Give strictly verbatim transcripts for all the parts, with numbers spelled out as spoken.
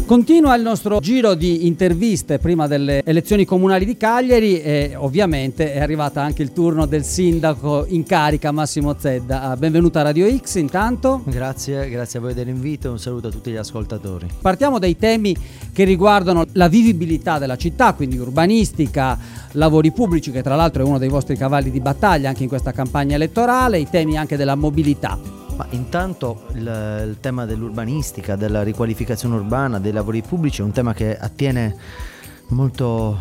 Continua il nostro giro di interviste prima delle elezioni comunali di Cagliari e ovviamente è arrivata anche il turno del sindaco in carica Massimo Zedda. Benvenuto a Radio X intanto. Grazie, grazie a voi dell'invito e un saluto a tutti gli ascoltatori. Partiamo dai temi che riguardano la vivibilità della città, quindi urbanistica, lavori pubblici, che tra l'altro è uno dei vostri cavalli di battaglia anche in questa campagna elettorale, i temi anche della mobilità. Ma intanto il, il tema dell'urbanistica, della riqualificazione urbana, dei lavori pubblici è un tema che attiene molto,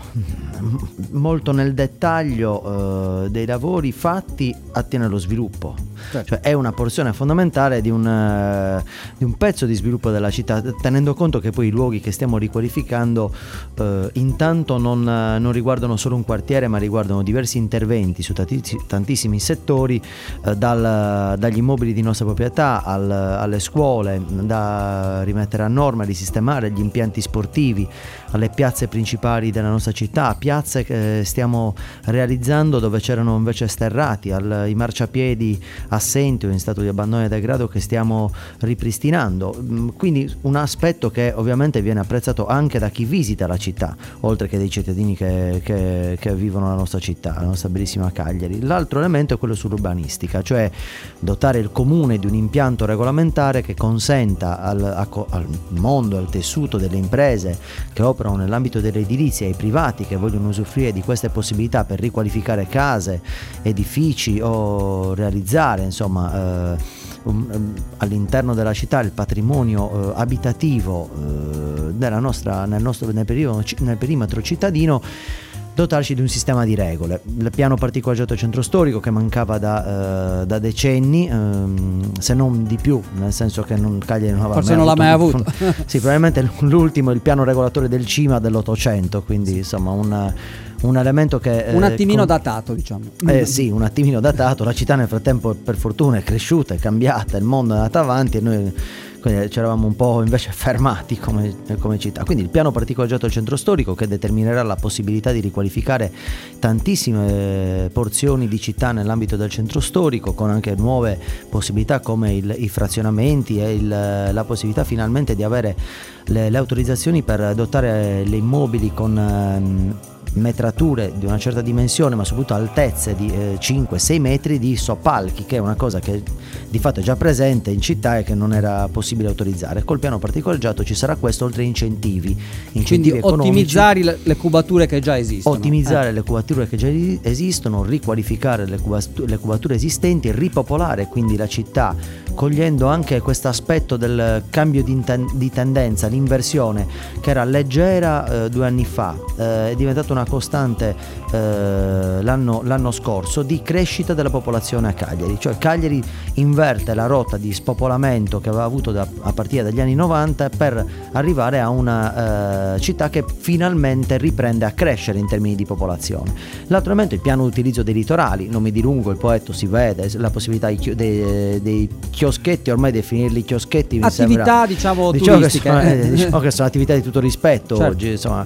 molto nel dettaglio eh, dei lavori fatti, attiene allo sviluppo. Certo. Cioè è una porzione fondamentale di un, uh, di un pezzo di sviluppo della città, tenendo conto che poi i luoghi che stiamo riqualificando uh, intanto non, uh, non riguardano solo un quartiere, ma riguardano diversi interventi su tanti, tantissimi settori, uh, dal, dagli immobili di nostra proprietà al, alle scuole, da rimettere a norma, risistemare gli impianti sportivi, alle piazze principali della nostra città, piazze che stiamo realizzando dove c'erano invece sterrati, al, i marciapiedi assenti o in stato di abbandono e degrado che stiamo ripristinando. Quindi un aspetto che ovviamente viene apprezzato anche da chi visita la città, oltre che dai cittadini che, che, che vivono la nostra città, la nostra bellissima Cagliari. L'altro elemento è quello sull'urbanistica, cioè dotare il comune di un impianto regolamentare che consenta al, al mondo, al tessuto delle imprese che operano nell'ambito dell'edilizia, ai privati che vogliono usufruire di queste possibilità per riqualificare case, edifici o realizzare insomma eh, um, all'interno della città il patrimonio eh, abitativo eh, della nostra, nel nostro nel perimetro, nel perimetro cittadino, dotarci di un sistema di regole. Il piano particolareggiato centro storico che mancava da, uh, da decenni, um, se non di più, nel senso che non, Cagliari non aveva forse mai non avuto, l'ha mai avuto. Sì, probabilmente l'ultimo è il piano regolatore del CIMA dell'Ottocento, quindi insomma un, un elemento che un attimino con... datato, diciamo. Eh sì, un attimino datato. La città nel frattempo per fortuna è cresciuta, è cambiata, il mondo è andato avanti e noi quindi ci eravamo un po' invece fermati come, come città. Quindi il piano particolareggiato al centro storico, che determinerà la possibilità di riqualificare tantissime porzioni di città nell'ambito del centro storico, con anche nuove possibilità come il, i frazionamenti e il, la possibilità finalmente di avere le, le autorizzazioni per dotare le immobili con ehm, metrature di una certa dimensione, ma soprattutto altezze di eh, cinque sei metri di soppalchi, che è una cosa che di fatto è già presente in città e che non era possibile autorizzare. Col piano particolareggiato ci sarà questo, oltre a incentivi incentivi Quindi economici, ottimizzare le, le cubature che già esistono, ottimizzare eh. le cubature che già esistono, riqualificare le cubature, le cubature esistenti, ripopolare quindi la città, cogliendo anche questo aspetto del cambio di, inten- di tendenza, l'inversione che era leggera eh, due anni fa, eh, è diventata una costante eh, l'anno, l'anno scorso, di crescita della popolazione a Cagliari. Cioè Cagliari inverte la rotta di spopolamento che aveva avuto da, a partire dagli anni novanta per arrivare a una eh, città che finalmente riprende a crescere in termini di popolazione. L'altro elemento è il piano utilizzo dei litorali, non mi dilungo, il poeta si vede, la possibilità dei, dei, dei chioschetti, ormai definirli chioschetti mi attività sembra, diciamo, diciamo turistiche, che sono, eh, diciamo che sono attività di tutto rispetto, certo. Oggi insomma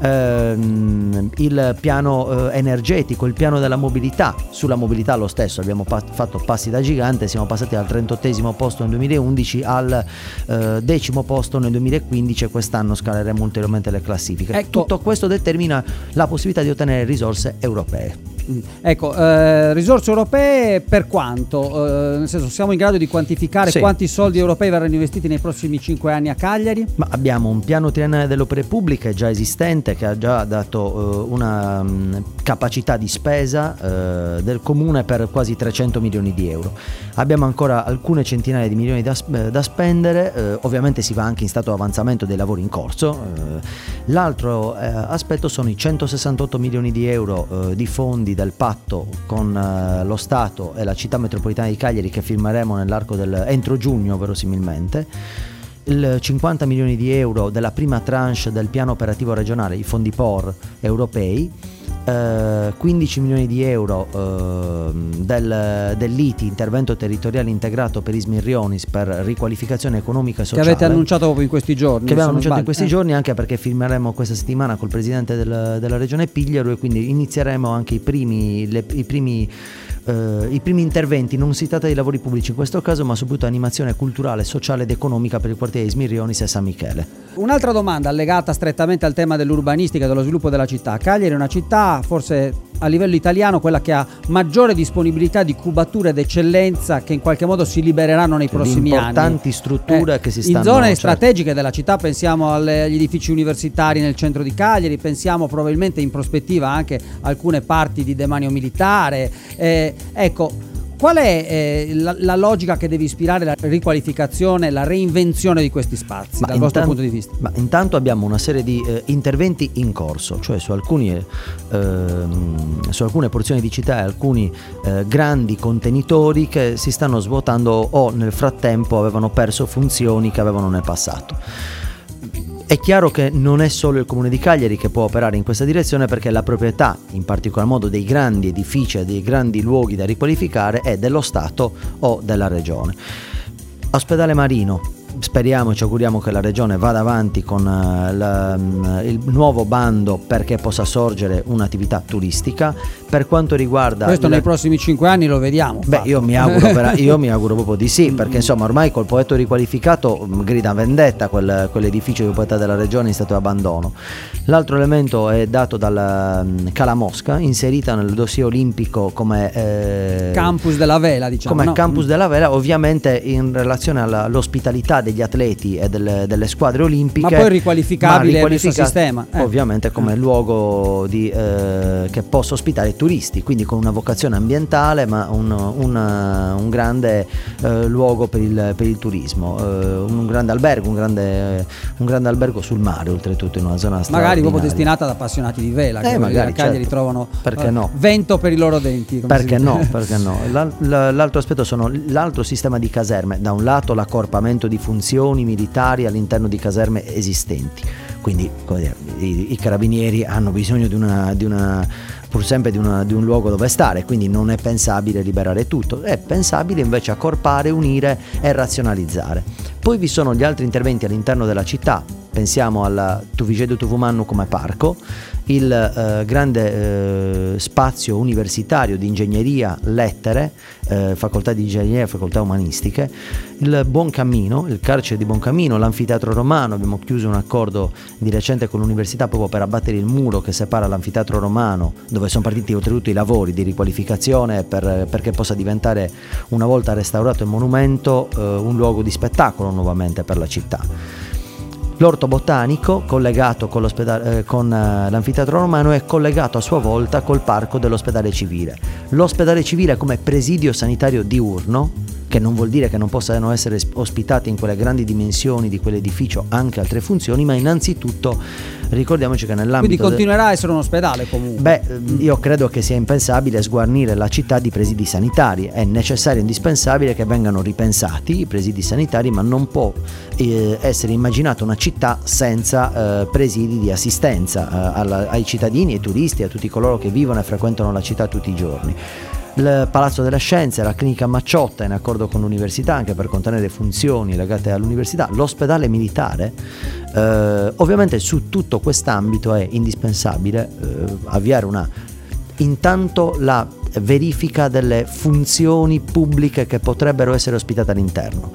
ehm, il piano eh, energetico, il piano della mobilità. Sulla mobilità lo stesso abbiamo pa- fatto passi da gigante, siamo passati dal trentottesimo posto nel duemilaundici al eh, decimo posto nel duemilaquindici e quest'anno scaleremo ulteriormente le classifiche. Ecco. Tutto questo determina la possibilità di ottenere risorse europee. Ecco, eh, risorse europee per quanto? Eh, nel senso, siamo in grado di quantificare sì. quanti soldi europei verranno investiti nei prossimi cinque anni a Cagliari? Ma abbiamo un piano triennale delle opere pubbliche già esistente, che ha già dato eh, una um, capacità di spesa eh, del comune per quasi trecento milioni di euro. Abbiamo ancora alcune centinaia di milioni da, da spendere, eh, ovviamente si va anche in stato di avanzamento dei lavori in corso. Eh, l'altro eh, aspetto sono i centosessantotto milioni di euro eh, di fondi del patto con uh, lo Stato e la città metropolitana di Cagliari, che firmeremo nell'arco del entro giugno verosimilmente, il cinquanta milioni di euro della prima tranche del piano operativo regionale, i fondi P O R europei, uh, quindici milioni di euro uh, del, dell'I T I, intervento territoriale integrato per Ismir Rionis, per riqualificazione economica e sociale, che avete annunciato proprio in questi giorni, che abbiamo annunciato in questi eh. giorni, anche perché firmeremo questa settimana col presidente del, della regione Pigliero, e quindi inizieremo anche i primi, le, i primi eh, i primi interventi, non si tratta di lavori pubblici in questo caso, ma soprattutto animazione culturale, sociale ed economica per il quartiere di Smirionis e San Michele. Un'altra domanda legata strettamente al tema dell'urbanistica e dello sviluppo della città. Cagliari è una città forse a livello italiano quella che ha maggiore disponibilità di cubature d'eccellenza che in qualche modo si libereranno nei prossimi anni. Importanti strutture eh, che si stanno... In zone certo. strategiche della città, pensiamo alle, agli edifici universitari nel centro di Cagliari, pensiamo probabilmente in prospettiva anche a alcune parti di demanio militare. Eh, ecco, qual è eh, la, la logica che deve ispirare la riqualificazione, la reinvenzione di questi spazi ma dal vostro intan- punto di vista? Ma intanto abbiamo una serie di eh, interventi in corso, cioè su alcuni eh, su alcune porzioni di città e alcuni eh, grandi contenitori che si stanno svuotando o nel frattempo avevano perso funzioni che avevano nel passato. È chiaro che non è solo il Comune di Cagliari che può operare in questa direzione, perché la proprietà, in particolar modo dei grandi edifici e dei grandi luoghi da riqualificare, è dello Stato o della Regione. Ospedale Marino, speriamo e ci auguriamo che la Regione vada avanti con uh, la, um, il nuovo bando perché possa sorgere un'attività turistica. Per quanto riguarda questo il... nei prossimi cinque anni lo vediamo. Beh, io mi auguro per, io mi auguro proprio di sì, perché insomma ormai col progetto riqualificato grida vendetta quel, quell'edificio di proprietà della Regione in stato di abbandono. L'altro elemento è dato dalla um, Cala Mosca, inserita nel dossier olimpico come eh, campus della vela, diciamo. Come no? campus della vela, ovviamente in relazione alla, all'ospitalità degli atleti e delle, delle squadre olimpiche, ma poi riqualificabile ma questo sistema eh. ovviamente come luogo di, eh, che possa ospitare turisti, quindi con una vocazione ambientale ma un, un, un grande eh, luogo per il, per il turismo, eh, un grande albergo, un grande, un grande albergo sul mare, oltretutto in una zona straordinaria, magari proprio destinata ad appassionati di vela eh, che magari, a Cagliari certo. trovano perché uh, no? vento per i loro denti, perché no, perché no. L'altro aspetto sono l'altro sistema di caserme, da un lato l'accorpamento di funzioni militari all'interno di caserme esistenti, quindi come dire, i, i carabinieri hanno bisogno di una, di una pur sempre di, una, di un luogo dove stare, quindi non è pensabile liberare tutto, è pensabile invece accorpare, unire e razionalizzare. Poi vi sono gli altri interventi all'interno della città, pensiamo alla Tuvigedo Tuvumannu come parco, il eh, grande eh, spazio universitario di ingegneria, lettere, eh, facoltà di ingegneria e facoltà umanistiche, il Buon Cammino, il carcere di Buon Cammino, l'anfiteatro romano. Abbiamo chiuso un accordo di recente con l'università proprio per abbattere il muro che separa l'anfiteatro romano, dove sono partiti oltretutto i lavori di riqualificazione per, perché possa diventare, una volta restaurato il monumento, eh, un luogo di spettacolo nuovamente per la città. L'orto botanico, collegato con, l'ospedale, eh, con eh, l'anfiteatro romano, è collegato a sua volta col parco dell'ospedale civile. L'ospedale civile come presidio sanitario diurno, che non vuol dire che non possano essere ospitati in quelle grandi dimensioni di quell'edificio anche altre funzioni, ma innanzitutto ricordiamoci che nell'ambito... Quindi continuerà a essere un ospedale comunque. Beh, io credo che sia impensabile sguarnire la città di presidi sanitari, è necessario e indispensabile che vengano ripensati i presidi sanitari, ma non può eh, essere immaginata una città senza eh, presidi di assistenza eh, alla, ai cittadini, ai turisti, a tutti coloro che vivono e frequentano la città tutti i giorni. Il Palazzo delle Scienze, la clinica Macciotta in accordo con l'università anche per contenere funzioni legate all'università, l'ospedale militare. Eh, ovviamente su tutto quest'ambito è indispensabile eh, avviare una intanto la verifica delle funzioni pubbliche che potrebbero essere ospitate all'interno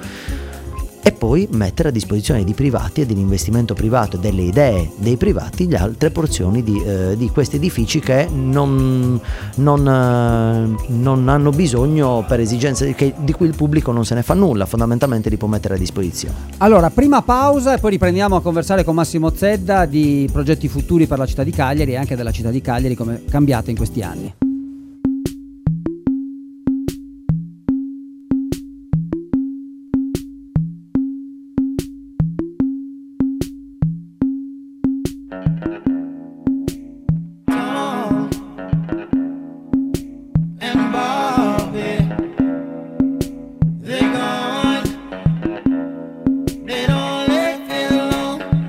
e poi mettere a disposizione di privati e dell'investimento privato e delle idee dei privati le altre porzioni di, eh, di questi edifici che non, non, eh, non hanno bisogno per esigenze che, di cui il pubblico non se ne fa nulla, fondamentalmente li può mettere a disposizione. Allora, prima pausa e poi riprendiamo a conversare con Massimo Zedda di progetti futuri per la città di Cagliari e anche della città di Cagliari, come è cambiata in questi anni.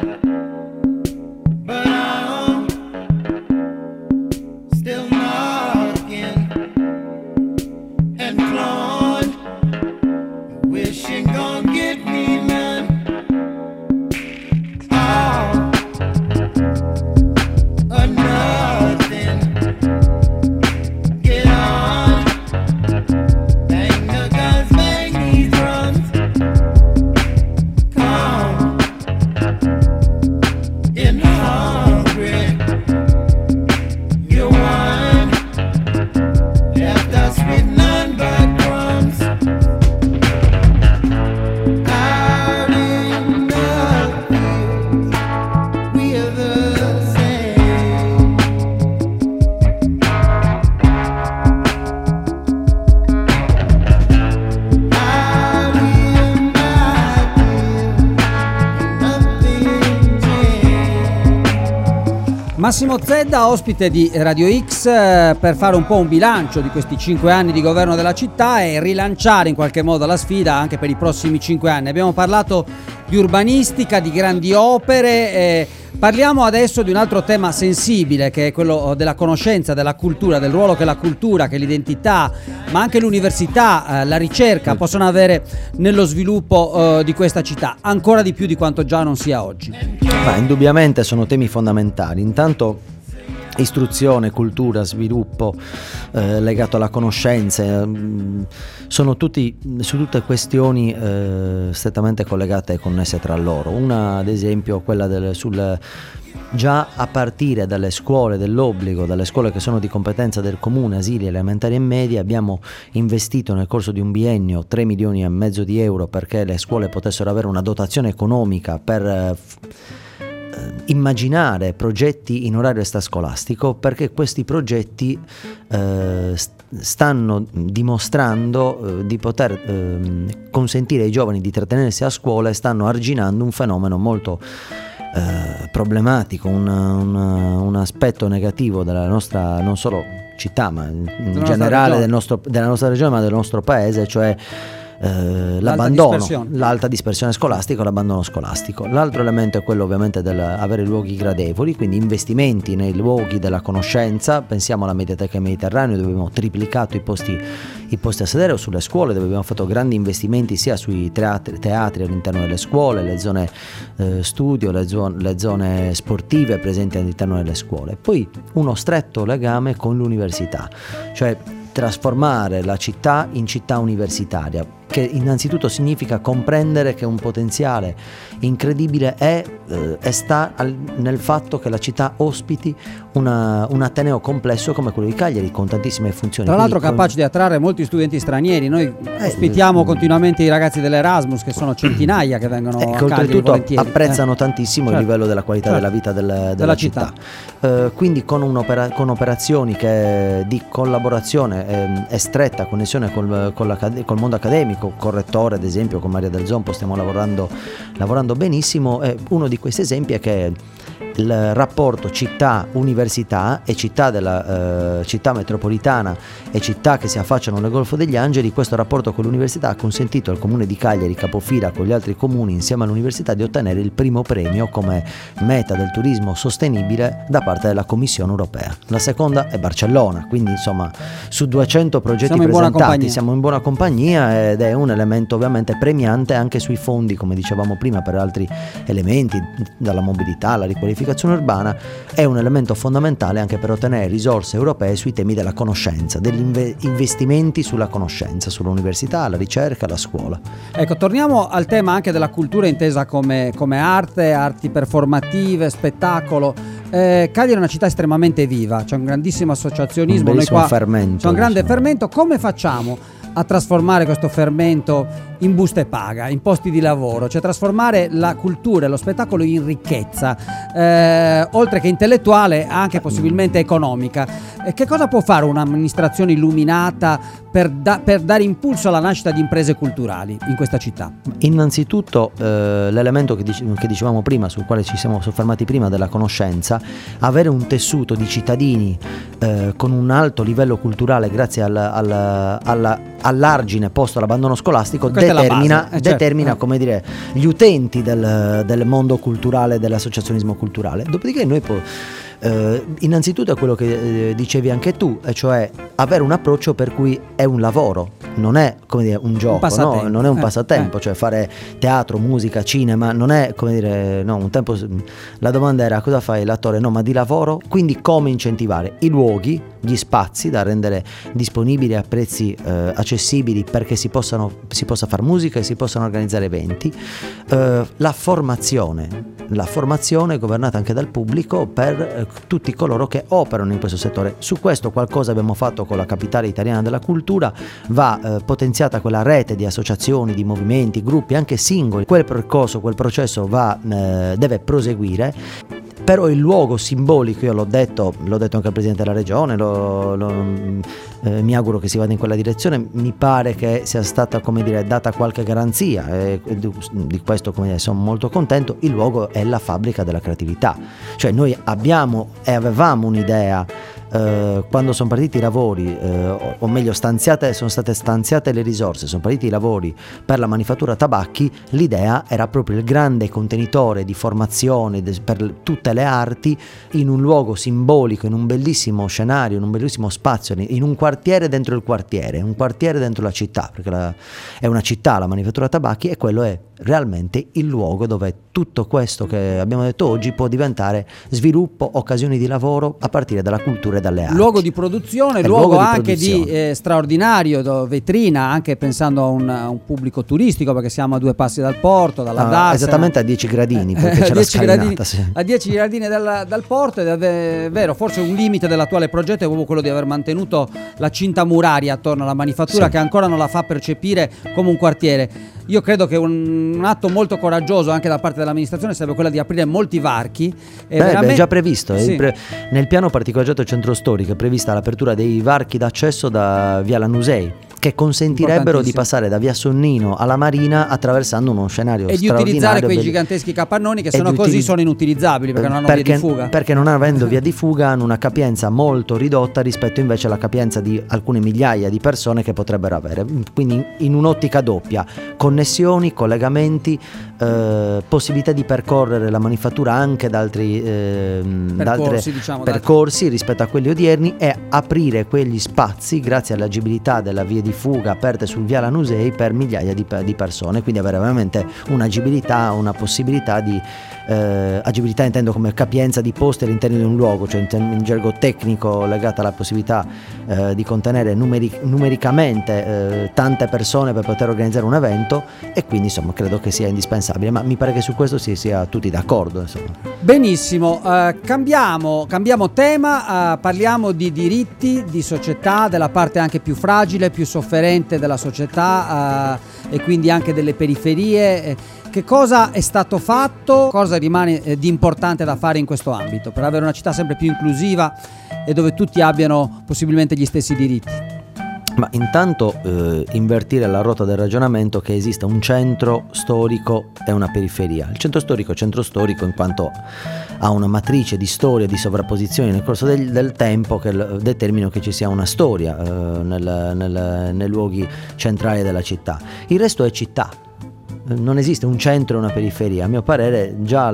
Still not Massimo Zedda, ospite di Radio X, eh, per fare un po' un bilancio di questi cinque anni di governo della città e rilanciare in qualche modo la sfida anche per i prossimi cinque anni. Abbiamo parlato di urbanistica, di grandi opere, eh, parliamo adesso di un altro tema sensibile, che è quello della conoscenza, della cultura, del ruolo che la cultura, che l'identità, ma anche l'università, eh, la ricerca possono avere nello sviluppo eh, di questa città, ancora di più di quanto già non sia oggi. Ma indubbiamente sono temi fondamentali. Intanto istruzione, cultura, sviluppo eh, legato alla conoscenza, eh, sono tutti, su tutte questioni eh, strettamente collegate e connesse tra loro. Una, ad esempio, quella del, sul già a partire dalle scuole dell'obbligo, dalle scuole che sono di competenza del comune, asili elementari e medi, abbiamo investito nel corso di un biennio tre milioni e mezzo di euro perché le scuole potessero avere una dotazione economica per eh, immaginare progetti in orario extrascolastico, perché questi progetti eh, stanno dimostrando eh, di poter eh, consentire ai giovani di trattenersi a scuola e stanno arginando un fenomeno molto eh, problematico, un, un, un aspetto negativo della nostra, non solo città, ma in, in generale del nostro, della nostra regione, ma del nostro paese, cioè Eh, l'abbandono, dispersione. l'alta dispersione scolastica, l'abbandono scolastico. L'altro elemento è quello ovviamente del avere luoghi gradevoli, quindi investimenti nei luoghi della conoscenza. Pensiamo alla Mediateca Mediterraneo, dove abbiamo triplicato i posti, i posti a sedere, o sulle scuole, dove abbiamo fatto grandi investimenti sia sui teatri, teatri all'interno delle scuole, le zone eh, studio, le, zo- le zone sportive presenti all'interno delle scuole. Poi uno stretto legame con l'università, cioè trasformare la città in città universitaria, che innanzitutto significa comprendere che un potenziale incredibile è eh, e sta al, nel fatto che la città ospiti una, un ateneo complesso come quello di Cagliari, con tantissime funzioni. Tra l'altro Quindi, capace di attrarre molti studenti stranieri. Noi eh, ospitiamo eh, continuamente i ragazzi dell'Erasmus, che sono centinaia che vengono eh, a che Cagliari oltretutto volentieri. apprezzano eh. tantissimo Certo. il livello della qualità Certo. della vita del, della, della città, città. Eh, quindi con, un'opera, con operazioni che, di collaborazione eh, e stretta connessione col, col, col mondo accademico, col rettore ad esempio, con Maria Del Zompo stiamo lavorando, lavorando benissimo. E uno di questi esempi è che il rapporto città-università e città della eh, città metropolitana e città che si affacciano nel Golfo degli Angeli, questo rapporto con l'università ha consentito al comune di Cagliari, capofila con gli altri comuni insieme all'università, di ottenere il primo premio come meta del turismo sostenibile da parte della Commissione europea. La seconda è Barcellona, quindi insomma su duecento progetti siamo presentati in siamo in buona compagnia, ed è un elemento ovviamente premiante anche sui fondi, come dicevamo prima, per altri elementi, dalla mobilità alla riqualificazione urbana. È un elemento fondamentale anche per ottenere risorse europee sui temi della conoscenza, degli inve- investimenti sulla conoscenza, sull'università, la ricerca, la scuola. Ecco, torniamo al tema anche della cultura intesa come, come arte, arti performative, spettacolo. Eh, Cagliari è una città estremamente viva, c'è un grandissimo associazionismo, Un bellissimo noi qua fermento, c'è un grande diciamo. fermento. Come facciamo a trasformare questo fermento in busta e paga, in posti di lavoro, cioè trasformare la cultura e lo spettacolo in ricchezza, eh, oltre che intellettuale, anche possibilmente economica? Eh, che cosa può fare un'amministrazione illuminata per, da, per dare impulso alla nascita di imprese culturali in questa città? Innanzitutto eh, l'elemento che, dice, che dicevamo prima, sul quale ci siamo soffermati prima, della conoscenza, avere un tessuto di cittadini eh, con un alto livello culturale grazie al, al, alla, all'argine posto all'abbandono scolastico determina, eh, certo. determina eh. come dire, gli utenti del, del mondo culturale, dell'associazionismo culturale. Dopodiché noi po- eh, innanzitutto è quello che eh, dicevi anche tu, e cioè avere un approccio per cui è un lavoro, non è come dire un gioco, un no? Non è un eh, passatempo, eh. cioè fare teatro, musica, cinema, non è come dire, no, un tempo la domanda era cosa fai l'attore, no, ma di lavoro. Quindi come incentivare i luoghi, gli spazi da rendere disponibili a prezzi eh, accessibili perché si possano si possa fare musica e si possano organizzare eventi, eh, la formazione la formazione governata anche dal pubblico per eh, tutti coloro che operano in questo settore. Su questo qualcosa abbiamo fatto con la Capitale Italiana della Cultura, va eh, potenziata quella rete di associazioni, di movimenti, gruppi anche singoli. Quel percorso, quel processo va, eh, deve proseguire però il luogo simbolico, io l'ho detto, l'ho detto anche al Presidente della Regione, lo, lo, eh, mi auguro che si vada in quella direzione, mi pare che sia stata, come dire, data qualche garanzia, e di, di questo, come dire, sono molto contento. Il luogo è la fabbrica della creatività, cioè noi abbiamo e avevamo un'idea. Uh, quando sono partiti i lavori, uh, o, o meglio stanziate, sono state stanziate le risorse, sono partiti i lavori per la manifattura tabacchi, l'idea era proprio il grande contenitore di formazione de, per tutte le arti in un luogo simbolico, in un bellissimo scenario, in un bellissimo spazio, in un quartiere dentro il quartiere, un quartiere dentro la città, perché la, è una città la manifattura tabacchi, e quello è realmente il luogo dove tutto questo che abbiamo detto oggi può diventare sviluppo, occasioni di lavoro a partire dalla cultura e dalle arti. Luogo di produzione, luogo, luogo di anche produzione. di eh, straordinario, do, vetrina, anche pensando a un, a un pubblico turistico, perché siamo a due passi dal porto, dalla ah, Darsena. Esattamente a dieci gradini, perché c'è la scalinata. Sì. A dieci gradini dal, dal porto, ed è vero, forse un limite dell'attuale progetto è proprio quello di aver mantenuto la cinta muraria attorno alla manifattura, sì, che ancora non la fa percepire come un quartiere. Io credo che un, un atto molto coraggioso anche da parte dell'amministrazione sarebbe quello di aprire molti varchi. E Beh, veramente... è già previsto, sì. pre... nel piano particolareggiato centro storico è prevista l'apertura dei varchi d'accesso da via Lanusei, che consentirebbero di passare da via Sonnino alla Marina attraversando uno scenario e di utilizzare quei giganteschi capannoni che sennò così utilizz... sono inutilizzabili perché non hanno perché, via di fuga. Perché non avendo via di fuga hanno una capienza molto ridotta rispetto invece alla capienza di alcune migliaia di persone che potrebbero avere. Quindi in un'ottica doppia: connessioni, collegamenti, eh, possibilità di percorrere la manifattura anche da altri eh, percorsi, diciamo, percorsi rispetto a quelli odierni, e aprire quegli spazi grazie all'agibilità della via di di fuga aperte sul via Lanusei per migliaia di, di persone, quindi avere veramente un'agibilità, una possibilità di eh, agibilità intendo come capienza di posti all'interno di un luogo, cioè in, in gergo tecnico legata alla possibilità eh, di contenere numeri, numericamente eh, tante persone per poter organizzare un evento, e quindi insomma credo che sia indispensabile, ma mi pare che su questo si sia tutti d'accordo, insomma. Benissimo, uh, cambiamo, cambiamo tema, uh, parliamo di diritti, di società, della parte anche più fragile, più sofferente della società, uh, e quindi anche delle periferie. Che cosa è stato fatto, cosa rimane eh, di importante da fare in questo ambito per avere una città sempre più inclusiva e dove tutti abbiano possibilmente gli stessi diritti? Ma intanto eh, invertire la rotta del ragionamento che esista un centro storico e una periferia. Il centro storico è centro storico in quanto ha una matrice di storia, di sovrapposizioni nel corso del, del tempo che determinano che ci sia una storia eh, nel, nel, nei luoghi centrali della città. Il resto è città. Non esiste un centro e una periferia. A mio parere già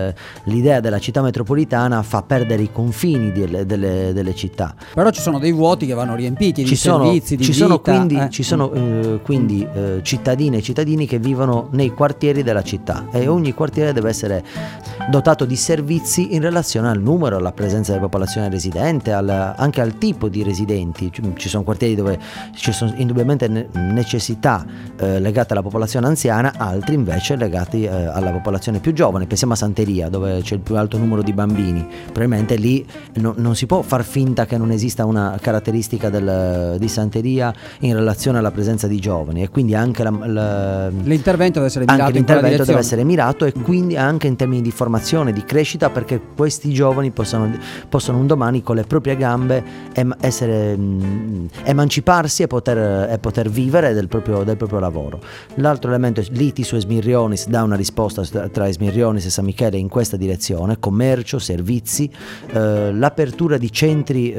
l'idea della città metropolitana fa perdere i confini delle, delle, delle città. Però ci sono dei vuoti che vanno riempiti di ci sono, servizi, di ci vita, sono quindi, eh. ci sono, eh, quindi eh, cittadine e cittadini che vivono nei quartieri della città, e ogni quartiere deve essere dotato di servizi in relazione al numero, alla presenza della popolazione residente, al, anche al tipo di residenti. Ci sono quartieri dove ci sono indubbiamente necessità eh, legate alla popolazione anziana, altri invece legati eh, alla popolazione più giovane. Pensiamo a Santeria, dove c'è il più alto numero di bambini. Probabilmente lì no, non si può far finta che non esista una caratteristica del, di Santeria in relazione alla presenza di giovani, e quindi anche la, la, l'intervento deve essere mirato, anche l'intervento deve essere mirato, e quindi anche in termini di formazione, di crescita, perché questi giovani possano, possono un domani con le proprie gambe em, essere, mh, emanciparsi e poter, e poter vivere del proprio, del proprio lavoro. L'altro elemento è Liti su Esmirrionis, dà una risposta tra Esmirrionis e San Michele in questa direzione: commercio, servizi, eh, l'apertura di centri,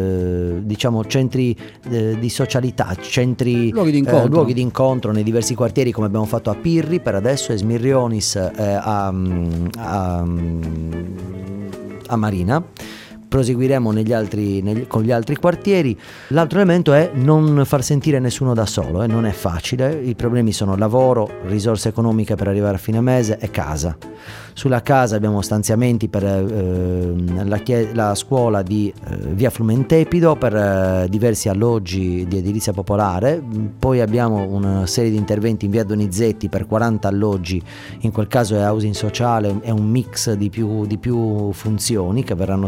eh, diciamo centri eh, di socialità, centri, luoghi di incontro. Eh, luoghi di incontro nei diversi quartieri, come abbiamo fatto a Pirri per adesso, Esmirrionis eh, a, a, a Marina. Proseguiremo negli altri, negli, con gli altri quartieri. L'altro elemento è non far sentire nessuno da solo, eh, non è facile. I problemi sono lavoro, risorse economiche per arrivare a fine mese e casa. Sulla casa abbiamo stanziamenti per eh, la, chie- la scuola di eh, via Flumentepido, per eh, diversi alloggi di edilizia popolare. Poi abbiamo una serie di interventi in via Donizetti per quaranta alloggi, in quel caso è housing sociale, è un mix di più, di più funzioni che verranno ospitate all'interno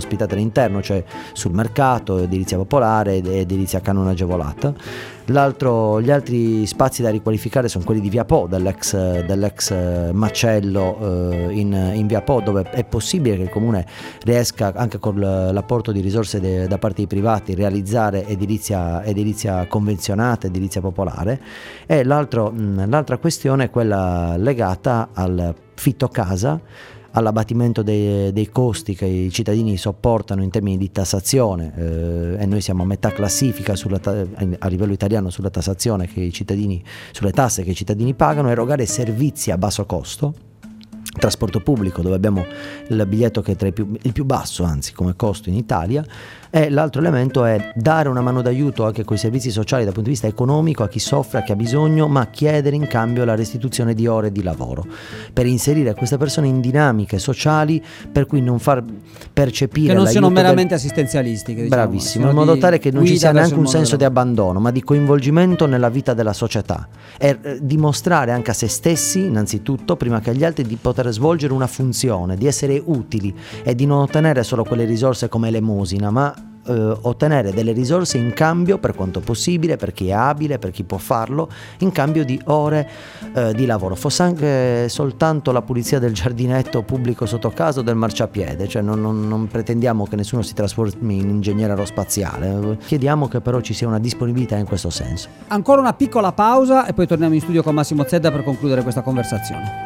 all'interno, cioè sul mercato, edilizia popolare ed edilizia canone agevolata. L'altro, gli altri spazi da riqualificare sono quelli di Via Po, dell'ex, dell'ex macello eh, in, in Via Po, dove è possibile che il comune riesca anche con l'apporto di risorse de, da parte dei privati realizzare edilizia, edilizia convenzionata, edilizia popolare. E l'altro, l'altra questione è quella legata al fitto casa, all'abbattimento dei, dei costi che i cittadini sopportano in termini di tassazione, eh, e noi siamo a metà classifica sulla ta- a livello italiano sulla tassazione che i cittadini, sulle tasse che i cittadini pagano, erogare servizi a basso costo, trasporto pubblico dove abbiamo il biglietto che è tra i più, il più basso anzi come costo in Italia. E l'altro elemento è dare una mano d'aiuto anche con i servizi sociali dal punto di vista economico a chi soffre, a chi ha bisogno, ma chiedere in cambio la restituzione di ore di lavoro per inserire queste persone in dinamiche sociali, per cui non far percepire che non siano meramente del... assistenzialistiche, diciamo, bravissimo, in modo tale che non ci sia neanche un senso della... di abbandono, ma di coinvolgimento nella vita della società, e eh, dimostrare anche a se stessi innanzitutto, prima che agli altri, di poter svolgere una funzione, di essere utili e di non ottenere solo quelle risorse come elemosina, ma Eh, ottenere delle risorse in cambio, per quanto possibile, per chi è abile, per chi può farlo, in cambio di ore eh, di lavoro, fosse anche soltanto la pulizia del giardinetto pubblico sotto casa o del marciapiede, cioè non, non, non pretendiamo che nessuno si trasformi in ingegnere aerospaziale, chiediamo che però ci sia una disponibilità in questo senso. Ancora una piccola pausa e poi torniamo in studio con Massimo Zedda per concludere questa conversazione.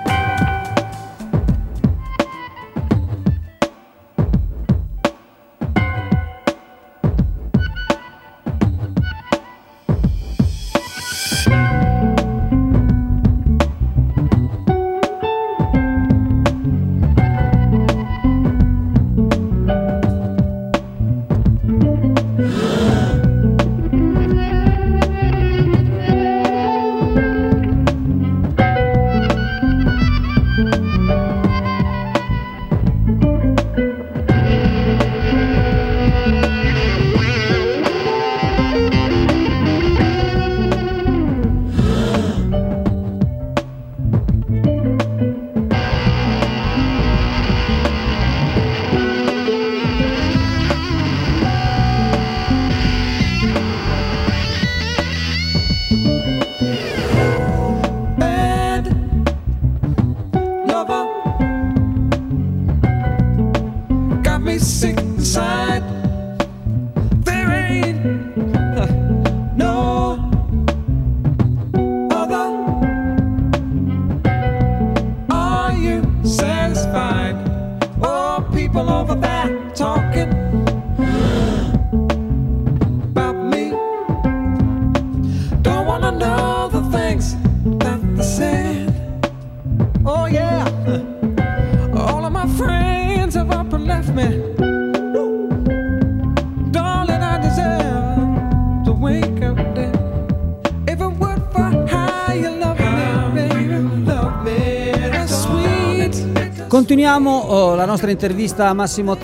Continuiamo oh, la nostra intervista a Massimo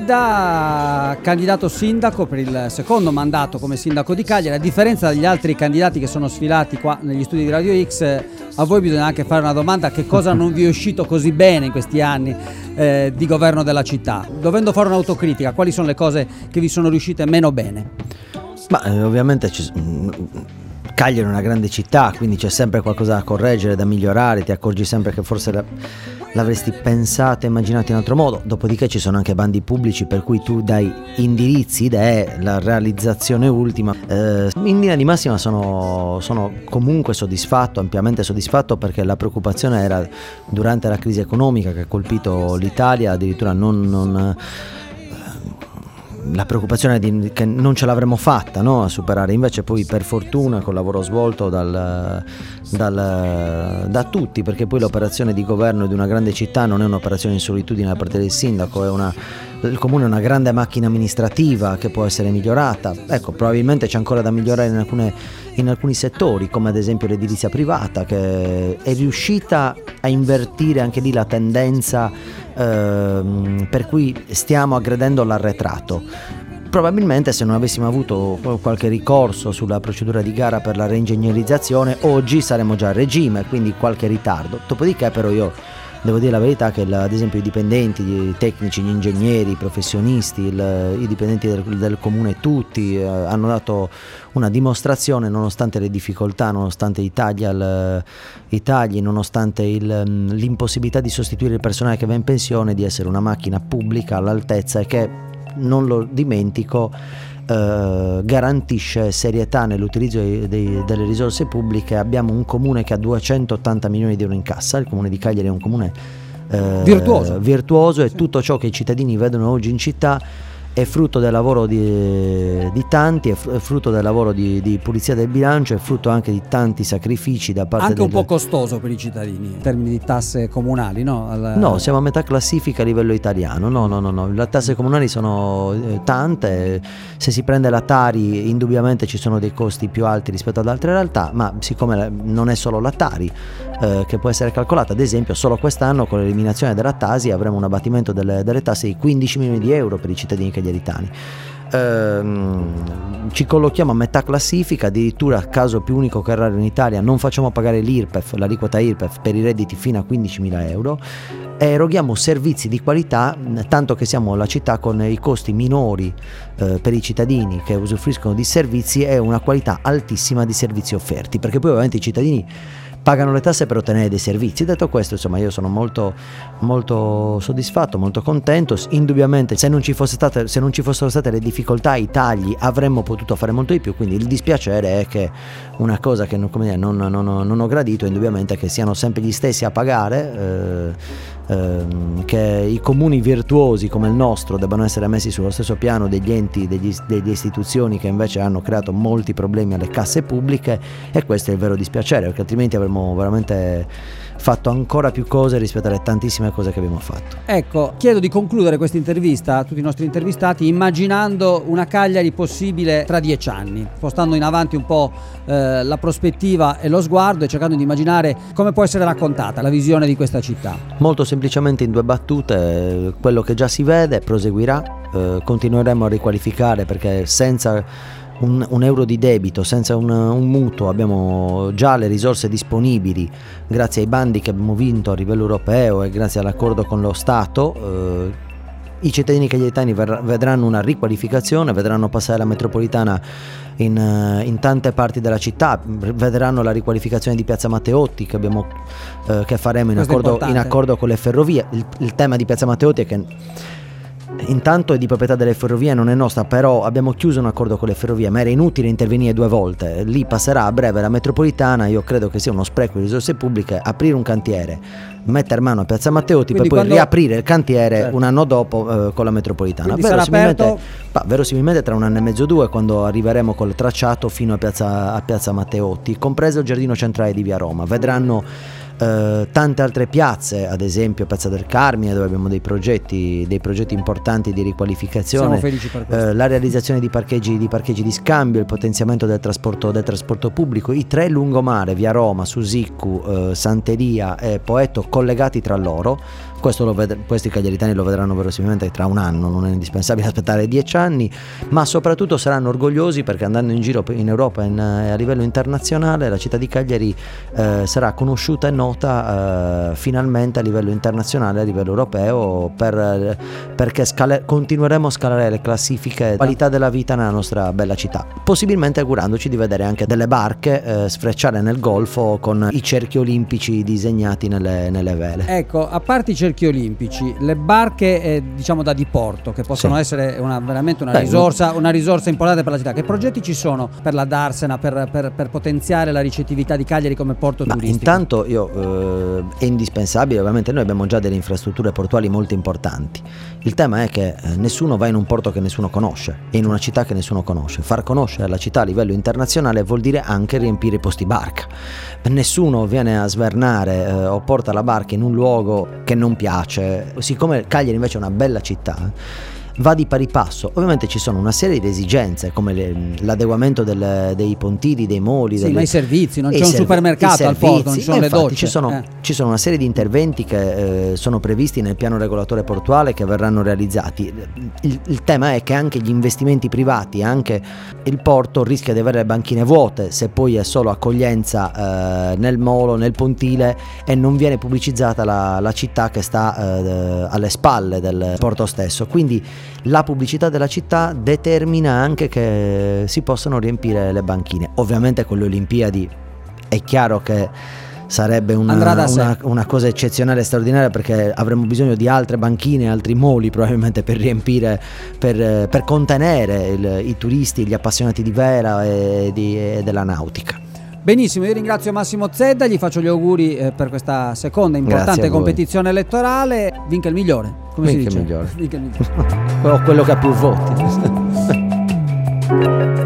Zedda, candidato sindaco per il secondo mandato come sindaco di Cagliari. A differenza degli altri candidati che sono sfilati qua negli studi di Radio X, a voi bisogna anche fare una domanda: che cosa non vi è uscito così bene in questi anni eh, di governo della città? Dovendo fare un'autocritica, quali sono le cose che vi sono riuscite meno bene? Ma eh, ovviamente ci... Cagliari è una grande città, quindi c'è sempre qualcosa da correggere, da migliorare, ti accorgi sempre che forse la, l'avresti pensata e immaginata in altro modo. Dopodiché ci sono anche bandi pubblici per cui tu dai indirizzi, idee, la realizzazione ultima. Eh, in linea di massima sono, sono comunque soddisfatto, ampiamente soddisfatto, perché la preoccupazione era durante la crisi economica che ha colpito l'Italia, addirittura non... non la preoccupazione di che non ce l'avremmo fatta, no, a superare. Invece poi per fortuna col lavoro svolto dal, dal, da tutti, perché poi l'operazione di governo di una grande città non è un'operazione in solitudine da parte del sindaco, è una, il comune è una grande macchina amministrativa che può essere migliorata. Ecco, probabilmente c'è ancora da migliorare in, alcune, in alcuni settori, come ad esempio l'edilizia privata, che è riuscita a invertire anche lì la tendenza Ehm, per cui stiamo aggredendo l'arretrato. Probabilmente se non avessimo avuto qualche ricorso sulla procedura di gara per la reingegnerizzazione oggi saremmo già a regime, quindi qualche ritardo. Dopodiché però io devo dire la verità che il, ad esempio i dipendenti, i tecnici, gli ingegneri, i professionisti, il, i dipendenti del, del comune tutti eh, hanno dato una dimostrazione, nonostante le difficoltà, nonostante i tagli, al, i tagli nonostante il, l'impossibilità di sostituire il personale che va in pensione, di essere una macchina pubblica all'altezza e che, non lo dimentico, eh, garantisce serietà nell'utilizzo dei, dei, delle risorse pubbliche. Abbiamo un comune che ha duecentottanta milioni di euro in cassa, il comune di Cagliari è un comune eh, virtuoso, virtuoso e sì. Tutto ciò che i cittadini vedono oggi in città è frutto del lavoro di, di tanti, è frutto del lavoro di, di pulizia del bilancio, è frutto anche di tanti sacrifici da parte anche del... un po' costoso per i cittadini in termini di tasse comunali, no? Al... No, siamo a metà classifica a livello italiano. No, no, no, no. Le tasse comunali sono eh, tante. Se si prende la Tari, indubbiamente ci sono dei costi più alti rispetto ad altre realtà, ma siccome non è solo la Tari eh, che può essere calcolata, ad esempio, solo quest'anno con l'eliminazione della Tasi avremo un abbattimento delle, delle tasse di quindici milioni di euro per i cittadini cagliaritani. Ehm, ci collochiamo a metà classifica, addirittura caso più unico che raro in Italia, non facciamo pagare l'I R P E F, l'aliquota I R P E F per i redditi fino a quindicimila euro e eroghiamo servizi di qualità, tanto che siamo la città con i costi minori eh, per i cittadini che usufruiscono di servizi e una qualità altissima di servizi offerti, perché poi ovviamente i cittadini pagano le tasse per ottenere dei servizi. Detto questo, insomma, io sono molto, molto soddisfatto, molto contento. Indubbiamente, se non ci fosse state, se non ci fossero state le difficoltà, i tagli, avremmo potuto fare molto di più. Quindi il dispiacere è che una cosa che non, come dire, non, non, non ho gradito, indubbiamente, è che siano sempre gli stessi a pagare. Eh, Ehm, che i comuni virtuosi come il nostro debbano essere messi sullo stesso piano degli enti, degli, delle istituzioni che invece hanno creato molti problemi alle casse pubbliche, e questo è il vero dispiacere, perché altrimenti avremmo veramente fatto ancora più cose rispetto alle tantissime cose che abbiamo fatto. Ecco, chiedo di concludere questa intervista a tutti i nostri intervistati immaginando una Cagliari possibile tra dieci anni, spostando in avanti un po' eh, la prospettiva e lo sguardo e cercando di immaginare come può essere raccontata la visione di questa città. Molto semplicemente, in due battute, quello che già si vede proseguirà, eh, continueremo a riqualificare, perché senza Un, un euro di debito, senza un, un mutuo, abbiamo già le risorse disponibili grazie ai bandi che abbiamo vinto a livello europeo e grazie all'accordo con lo Stato. Eh, i cittadini cagliaritani vedranno una riqualificazione, vedranno passare la metropolitana in, in tante parti della città, vedranno la riqualificazione di Piazza Matteotti che, abbiamo, eh, che faremo in accordo, in accordo con le ferrovie. Il, il tema di Piazza Matteotti è che intanto è di proprietà delle ferrovie, non è nostra, però abbiamo chiuso un accordo con le ferrovie, ma era inutile intervenire due volte. Lì passerà a breve la metropolitana. Io credo che sia uno spreco di risorse pubbliche aprire un cantiere, mettere mano a Piazza Matteotti, quindi per poi quando... riaprire il cantiere, certo, un anno dopo eh, con la metropolitana. Quindi verosimilmente, sarà aperto... bah, verosimilmente tra un anno e mezzo, due, quando arriveremo col tracciato fino a Piazza, a Piazza Matteotti, compreso il giardino centrale di Via Roma. Vedranno Uh, tante altre piazze, ad esempio Piazza del Carmine, dove abbiamo dei progetti, dei progetti importanti di riqualificazione. Siamo felici per questo. Uh, la realizzazione di parcheggi, di parcheggi di scambio, il potenziamento del trasporto, del trasporto pubblico, i tre lungomare, Via Roma, Susiccu, uh, Santeria e Poetto, collegati tra loro. Questo lo ved- questi cagliaritani lo vedranno verosimilmente tra un anno, non è indispensabile aspettare dieci anni, ma soprattutto saranno orgogliosi perché andando in giro in Europa e a livello internazionale la città di Cagliari eh, sarà conosciuta e nota eh, finalmente a livello internazionale, a livello europeo, per, perché scale- continueremo a scalare le classifiche di qualità della vita nella nostra bella città, possibilmente augurandoci di vedere anche delle barche eh, sfrecciare nel golfo con i cerchi olimpici disegnati nelle, nelle vele. Ecco, a parte i cerchi olimpici, le barche eh, diciamo da diporto, che possono sì. essere una, veramente una, Beh, risorsa, una risorsa importante per la città. Che progetti ci sono per la Darsena, per, per, per potenziare la ricettività di Cagliari come porto Ma turistico? Intanto io, eh, è indispensabile, ovviamente noi abbiamo già delle infrastrutture portuali molto importanti. Il tema è che eh, nessuno va in un porto che nessuno conosce e in una città che nessuno conosce. Far conoscere la città a livello internazionale vuol dire anche riempire i posti barca. Nessuno viene a svernare eh, o porta la barca in un luogo che non piace. Siccome Cagliari invece è una bella città, va di pari passo. Ovviamente ci sono una serie di esigenze come le, l'adeguamento del, dei pontili, dei moli, sì, delle, ma i servizi, non c'è un servi- supermercato al porto, non ci sono le infatti, docce. Ci sono, eh. ci sono una serie di interventi che eh, sono previsti nel piano regolatore portuale che verranno realizzati. Il, il tema è che anche gli investimenti privati, anche il porto rischia di avere le banchine vuote se poi è solo accoglienza eh, nel molo, nel pontile, e non viene pubblicizzata la, la città che sta eh, alle spalle del porto stesso. Quindi la pubblicità della città determina anche che si possano riempire le banchine. Ovviamente con le Olimpiadi è chiaro che sarebbe una, una, una cosa eccezionale e straordinaria, perché avremmo bisogno di altre banchine, altri moli probabilmente per riempire, per, per contenere il, i turisti, gli appassionati di vela e, di, e della nautica. Benissimo, io ringrazio Massimo Zedda, gli faccio gli auguri eh, per questa seconda importante competizione elettorale. Vinca il migliore, come Vinca si dice? Il migliore. Vinca il migliore. O quello che ha più voti.